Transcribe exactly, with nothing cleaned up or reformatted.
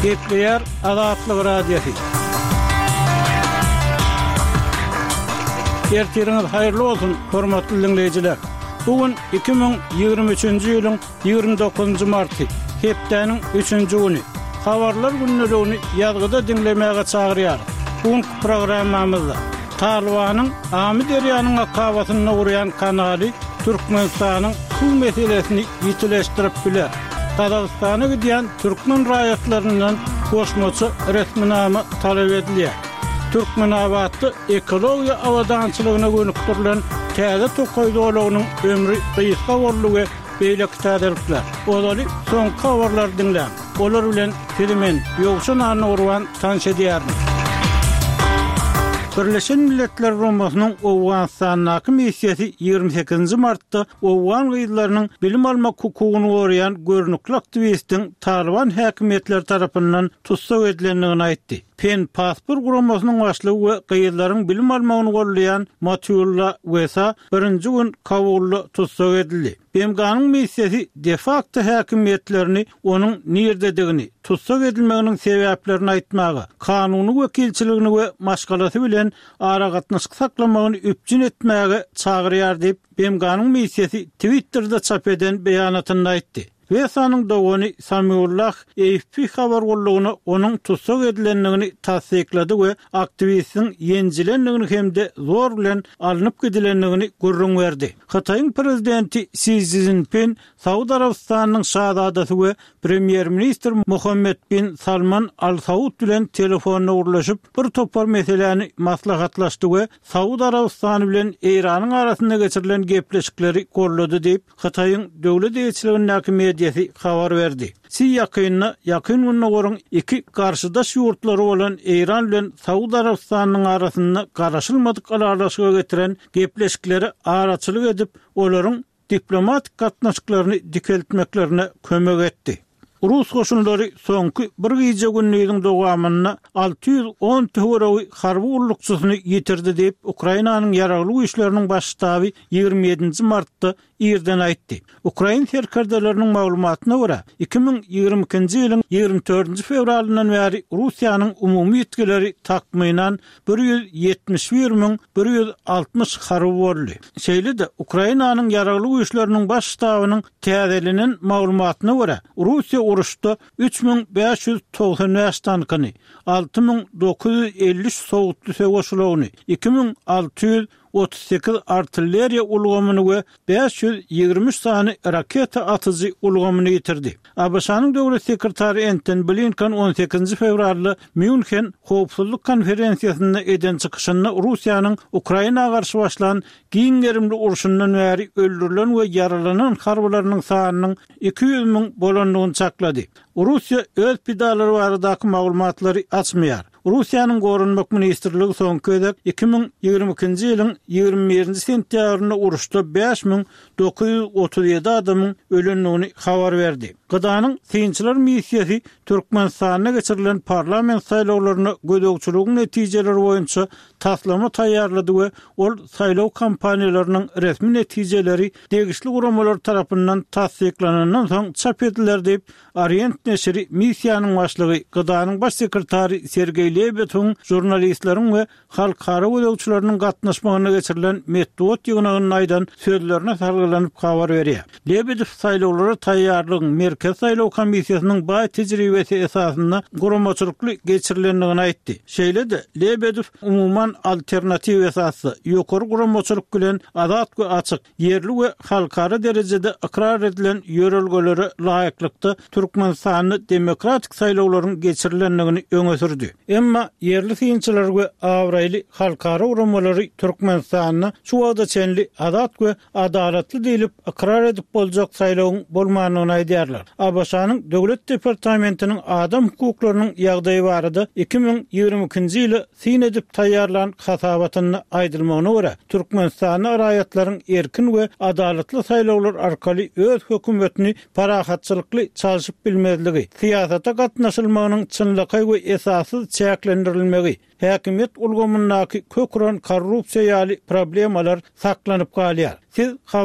Gepleyer Azatlyk Radiosu. Ertiriniz hayırlı olsun, hormatly dinleyijiler. Bugün iki bin ýygrimi üçünji ýylyň ýygrimi dokuzunjy marty, hepdeniň üçünji güni. Habarlar günnelegini ýazgyda dinlemäge çagyrýar. Bugün programmamyzda Talwanyň Amy derýanyň akabatyna uğrayan kanaly Türkmenistanyň kul meselesini ýitileşdirip biler. Dagystana gidýän türkmen raýatlaryndan goşmaçy resminama talap edilýär. Türkmenabatda ekologiýa awadançylygyna gönükdirilen täze tokoýduglarynyň ömrü gysga bolýugy beýle kitadyrlar. Olary soňky habarlar dinlän. Olar bilen filmen ýogşan any urwan tanşedýärmi. Birleşen Milletler Romasynyň Owganistanyň missiýasy ýygrimi sekizinji martda Owgan gyýlarynyň bilim alma hukugyny goraýan görnükli aktivistiň Talwan häkimetleri tarapyndan tutsak edilendigini aýtdy. Pen pasport guramasynyň başlygy we gyýlaryň bilim almagyny gollaýan Matýulla Wesa birinji gün kabully tutsak edildi. B M G'nyň missiýasy de facto häkimetlerini onuň nerdedigini, tutsak edilmeginiň sebäplerini aýtmagy, kanuny wekilçiligini we maşgalasy bilen ara gatnaşyk saklamagyny üpjün etmäge çagyrýar diýip B M G'nyň missiýasy Twitter'da çap eden beýanatynda aýtdy. Wesanyň dogany Samiullah A F P habar gollugyny onuň tutsak edilendigini tasdiklady we aktivistin ýenjilendigini hemde zor bilen alınıp gidilendigini gurrun berdi. Hataýyň prezidenti Xi Jinping Saudi Arabistanyň şahzadasy we premier minister Mohammed bin Salman Al Saud bilen telefonna urlaşyp bir topar meseleni maslahatlaşdy we Saudi Arabistany bilen Iranyň arasynda geçirilen gepleşikleri gollady diýip Hataýyň döwlet eýçiliginiň hakimiýeti habar verdi. Si yakynna yakyn gününe gorun iki karşıdaş ýurtlary bolan Iran bilen Saudi Arabistanyň arasynda garaşylmadyk aralaşyga getiren gepleşikleri araçylyk edip olaryň diplomatik gatnaşyklaryny dikeltmeklerine kömek etdi. Rus goşunlary soňky bir gece günlüğüň dowamyna alty ýüz on töwerewi harby urlukçysyny ýitirdi diýip Ukrainanyň ýaragly güýçleriniň baş ştaby ýygrimi ýedinji martda ýerden aýtdy. Ukraina serkerdelerini maglumatyna görä iki bin ýygrimi ikinji ýylyň ýygrimi dördünji fevralyndan bäri Russiýanyň umumy ýetkileri takmynan bir ýüz ýetmiş bir min bir ýüz altmış harby boldy. Şeýle-de Ukrainanyň ýaragly güýçleriniň baş ştabynyň täzelinin maglumatyna görä Russiýa uruşda üç bin beş ýüz togsan beş tankyny, alty bin dokuz ýüz elli üç sowutly segoşulagyny, iki bin alty ýüz otuz sekiz artilleriýa ulgamyny we beş ýüz ýygrimi üç sany raketa atyjy ulgamyny ýitirdi. A B S-nyň döwlet sekretary Antony Blinken on sekizinji fevralda München howpsuzlyk konferensiýasynda eden çykyşyny Russiýanyň Ukrainaga garşy başlanan giňerimli uruşundan bäri öldürilen we yaralanan harbylarynyň sanynyň iki ýüz min bolandygyny çaklady. Russiýa öz pidalary baradaky maglumatlary açmaýar. Russiýanyň gorunmak ministrligi soňky ödek iki bin ýygrimi ikinji ýylyň ýygrimi birinji sentýabrynda uruşda beş min dokuz ýüz otuz ýedi adamyň ölendigini habar berdi. Gydanyň synçylar missiýasy Türkmenistanyna geçirilen parlament saýlawlaryna gödökçülügiň netijeleri boýunça taslama taýýarlady we ol saýlaw kampaniýalarynyň resmi netijeleri degişli guramalar tarapyndan tasdiklanandan soň çap ediler diýip Orient neşri missiýanyň başlygy Gydanyň baş sekretary Sergey Lebedov jurnalistleriň we halkara gödökçüleriniň gatnaşmagyna geçirilen metduat ýygnagynyň aýdan sözlerine sargylanyp habar berýär. Lebedov saýlawlara taýýarlygyň merkez saýlaw komissiýasynyň baý tejribesi esasynda guramaçylykly geçirilendigini aýtdy. Şeýle-de Lebedov umuman alternativ esasy ýokary guramaçylyk bilen azat we açyk, yerli we halkara derejede ikrar edilen ýörelgelere laýyklykda Türkmenistanyny demokratik saýlawlaryň geçirilendigini öňe sürdi. Emma yerli synçylar we awraýly halkara uramalary Türkmenistanyny şu wagda çenli azat we adalatly diýilip ikrar edip boljak saýlawyň bolmanyny aýdýarlar. A B S-nyň döwlet departamentiniň adam hukuklarynyň ýagdaýy barada iki bin ýygrimi ikinji ýyly syn edip taýýarlanan hasabatyny aýdylmagyna görä Türkmenistany raýatlaryň erkin we adalatly saýlawlar arkaly öz hökümetini parahatçylykly çalyşyp bilmezligi, siýasata gatnaşylmagynyň çynlyky we esassız çäklendirilmegi, häkimet ulgamyndaky köküren korrupsiýa ýaly problemalar saklanyp galýar. Siz